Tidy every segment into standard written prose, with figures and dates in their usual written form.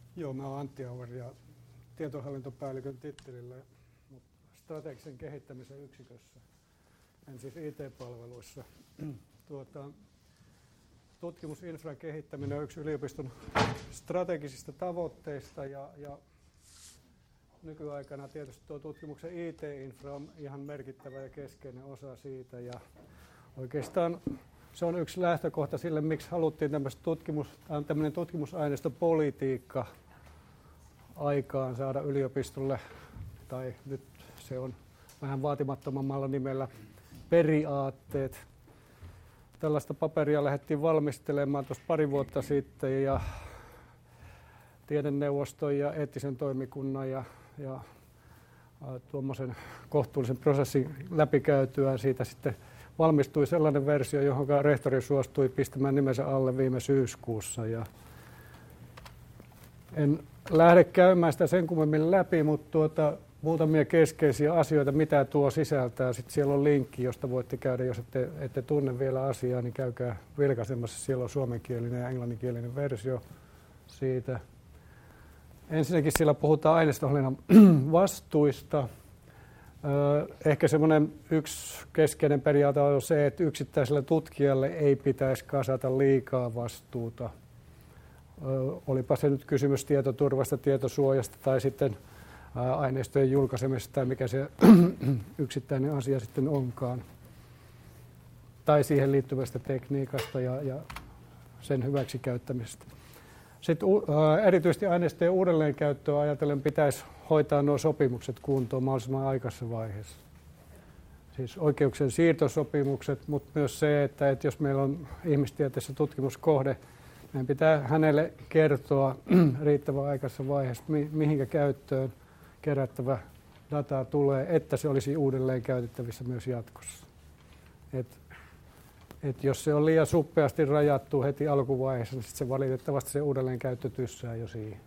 Joo, mä oon Antti Auer ja tietohallintopäällikön tittelillä strategisen kehittämisen yksikössä, en siis IT-palveluissa. Tutkimusinfran kehittäminen on yksi yliopiston strategisista tavoitteista ja nykyaikana tietysti tuo tutkimuksen IT-infra on ihan merkittävä ja keskeinen osa siitä. Ja oikeastaan se on yksi lähtökohta sille, miksi haluttiin tämmöinen tutkimusaineistopolitiikka aikaan saada yliopistolle, tai nyt se on vähän vaatimattomammalla nimellä periaatteet. Tällaista paperia lähdettiin valmistelemaan tuossa pari vuotta sitten ja tiedeneuvoston ja eettisen toimikunnan ja tuommoisen kohtuullisen prosessin läpikäytyään siitä sitten valmistui sellainen versio, johon rehtori suostui pistämään nimensä alle viime syyskuussa. Ja en lähde käymään sitä sen kummemmin läpi, mutta muutamia keskeisiä asioita, mitä tuo sisältää. Sitten siellä on linkki, josta voitte käydä, jos ette tunne vielä asiaa, niin käykää vilkaisemassa. Siellä on suomenkielinen ja englanninkielinen versio siitä. Ensinnäkin siellä puhutaan aineistohallinnan vastuista. Ehkä semmoinen yksi keskeinen periaate on se, että yksittäiselle tutkijalle ei pitäisi kasata liikaa vastuuta. Olipa se nyt kysymys tietoturvasta, tietosuojasta tai sitten aineistojen julkaisemisesta tai mikä se yksittäinen asia sitten onkaan. Tai siihen liittyvästä tekniikasta ja sen hyväksikäyttämisestä. Sitten erityisesti aineistojen uudelleenkäyttöä ajatellen pitäisi hoitaa nuo sopimukset kuntoon mahdollisimman aikaisessa vaiheessa. Siis oikeuksien siirtosopimukset, mutta myös se, että jos meillä on ihmistieteessä tutkimuskohde, meidän pitää hänelle kertoa riittävän aikaisessa vaiheessa, mihinkä käyttöön kerättävä data tulee, että se olisi uudelleen käytettävissä myös jatkossa. Et jos se on liian suppeasti rajattu heti alkuvaiheessa, niin se valitettavasti se uudelleenkäyttö tyssää jo siihen.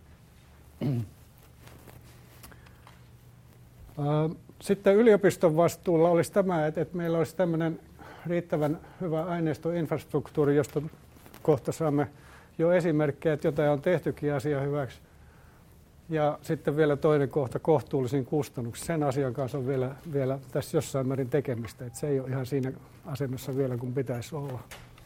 Sitten yliopiston vastuulla olisi tämä, että meillä olisi tämmöinen riittävän hyvä aineistoinfrastruktuuri, josta kohta saamme jo esimerkkejä, että jotain on tehtykin asian hyväksi. Ja sitten vielä toinen kohta, kohtuullisiin kustannuksiin. Sen asian kanssa on vielä tässä jossain määrin tekemistä, että se ei ole ihan siinä asennossa vielä, kun pitäisi olla.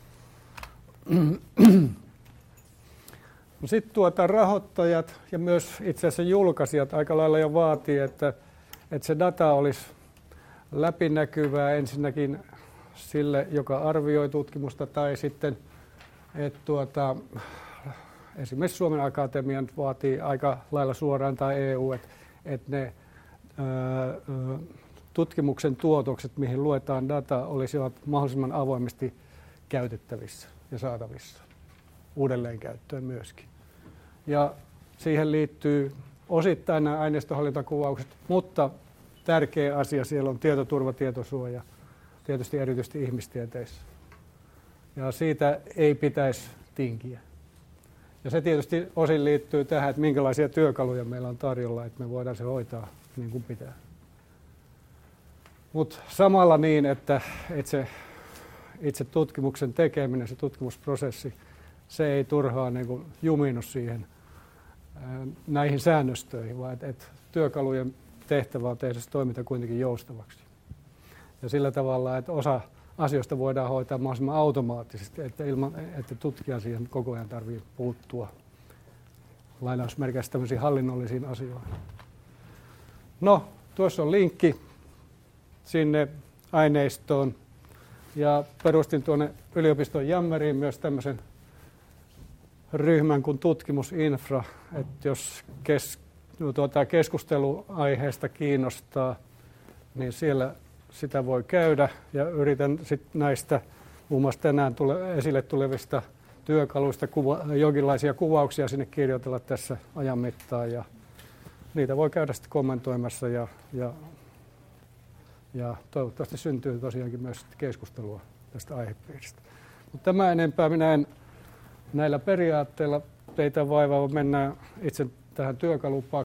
Sitten rahoittajat ja myös itse asiassa julkaisijat aika lailla jo vaatii, että se data olisi läpinäkyvää ensinnäkin sille, joka arvioi tutkimusta, tai sitten, että esimerkiksi Suomen Akatemian vaatii aika lailla suoraan tai EU, että ne tutkimuksen tuotokset, mihin luetaan data, olisivat mahdollisimman avoimesti käytettävissä ja saatavissa uudelleenkäyttöön myöskin. Ja siihen liittyy osittain nämä aineistohallintakuvaukset, mutta tärkeä asia siellä on tietoturva, tietosuoja, tietysti erityisesti ihmistieteissä. Ja siitä ei pitäisi tinkiä. Ja se tietysti osin liittyy tähän, että minkälaisia työkaluja meillä on tarjolla, että me voidaan se hoitaa niin kuin pitää. Mutta samalla niin, että se itse tutkimuksen tekeminen, se tutkimusprosessi, se ei turhaan niin kuin juminnu siihen näihin säännöstöihin, vaan että työkalujen tehtävä on tehdä se toiminta kuitenkin joustavaksi. Ja sillä tavalla, että osa asioista voidaan hoitaa mahdollisimman automaattisesti, että ilman, että tutkija siihen koko ajan tarvitsee puuttua lainausmerkeissä tämmöisiin hallinnollisiin asioihin. No, tuossa on linkki sinne aineistoon ja perustin tuonne yliopiston Jammeriin myös tämmöisen ryhmän kuin tutkimusinfra, että jos keskusteluaiheesta kiinnostaa, niin siellä sitä voi käydä ja yritän sitten näistä muun muassa tänään esille tulevista työkaluista jonkinlaisia kuvauksia sinne kirjoitella tässä ajan mittaan ja niitä voi käydä sitten kommentoimassa ja toivottavasti syntyy tosiaankin myös keskustelua tästä aihepiiristä. Mutta tämä enempää minä en näillä periaatteilla teitä vaivaa, mennään itse tähän työkalupakkiin.